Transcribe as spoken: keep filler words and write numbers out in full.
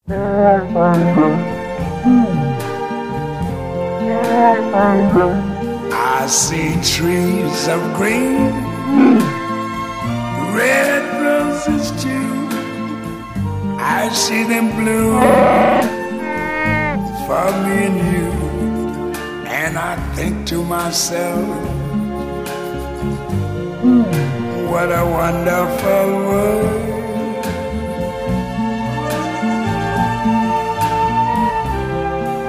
I see trees of green, red roses too. I see them bloom for me and you. And I think to myself, what a wonderful world.